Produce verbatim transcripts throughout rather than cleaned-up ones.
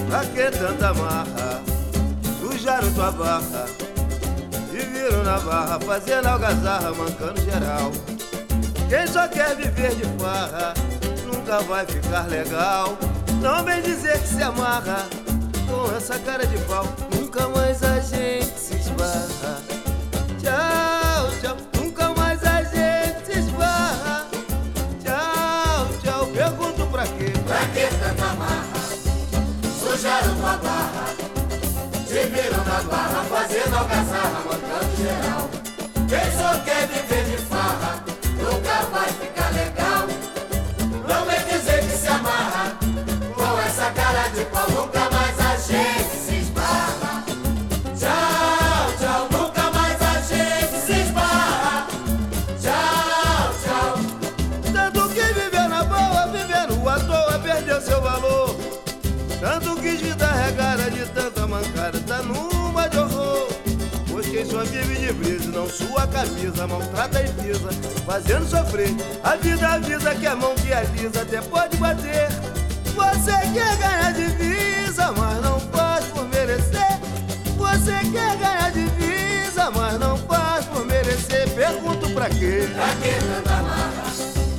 Pra que tanta marra? Sujaram tua barra e viram na barra, fazendo algazarra, mancando geral. Quem só quer viver de farra nunca vai ficar legal. Não vem dizer que se amarra com essa cara de pau. Nunca mais a gente se esbarra. Tchau, tchau. Nunca mais a gente se esbarra. Tchau, tchau. Pergunto pra quê? Pra que tanta marra? Sujaram tua barra, te viram na barra, fazendo algazarra, mancando geral. Quem só quer viver de farra nunca vai ficar legal. Não vem dizer que se amarra com essa cara de pau. Nunca mais a gente se esbarra. Tchau, tchau. Nunca mais a gente se esbarra. Tchau, tchau. Tanto que viver na boa, vivendo à toa, perdeu seu valor. Tanto quis vida regada de tanta mancada, tá numa de horror. Pois quem só vive de brisa, não sua camisa, maltrata e pisa, fazendo sofrer. A vida avisa que a mão que alisa até pode bater. Você quer ganhar divisa, mas não faz por merecer. Você quer ganhar divisa, mas não faz por merecer. Pergunto pra quê? Pra que tanta marra?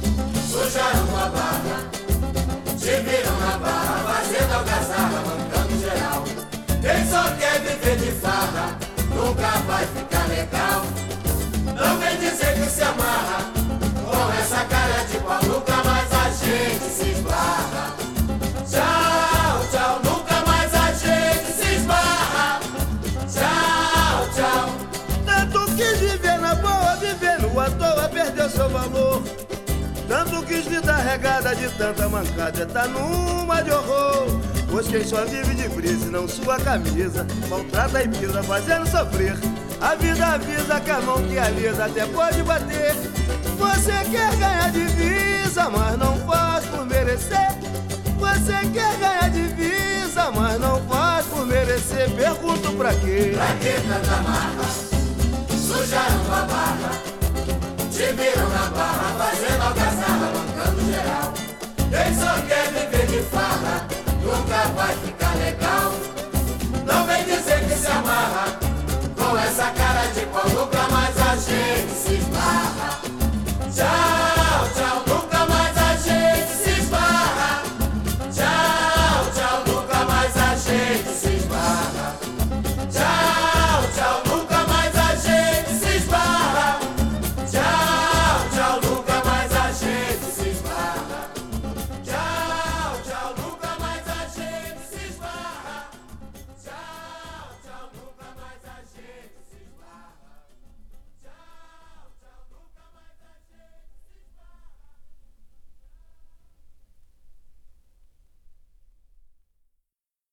Sujaram tua barra, te viram na barra, fazendo algazarra, mancando geral. Quem só quer viver de farra nunca vai ficar legal. Não vem dizer que se amarra com essa cara de pau. Nunca mais a gente se esbarra. Tchau, tchau. Nunca mais a gente se esbarra. Tchau, tchau. Tanto quis viver na boa, vivendo à toa, perdeu seu valor. Tanto quis vida regada de tanta mancada, tá numa de horror. Pois quem só vive de brisa e não sua camisa, maltrata e pisa, fazendo sofrer. A vida avisa que a mão que alisa até pode bater. Você quer ganhar divisa, mas não faz por merecer. Você quer ganhar divisa, mas não faz por merecer. Pergunto pra quê? Pra que tanta marra? Sujaram tua barra, te viram na barra, fazendo algazarra, mancando geral. Quem só quer viver de farra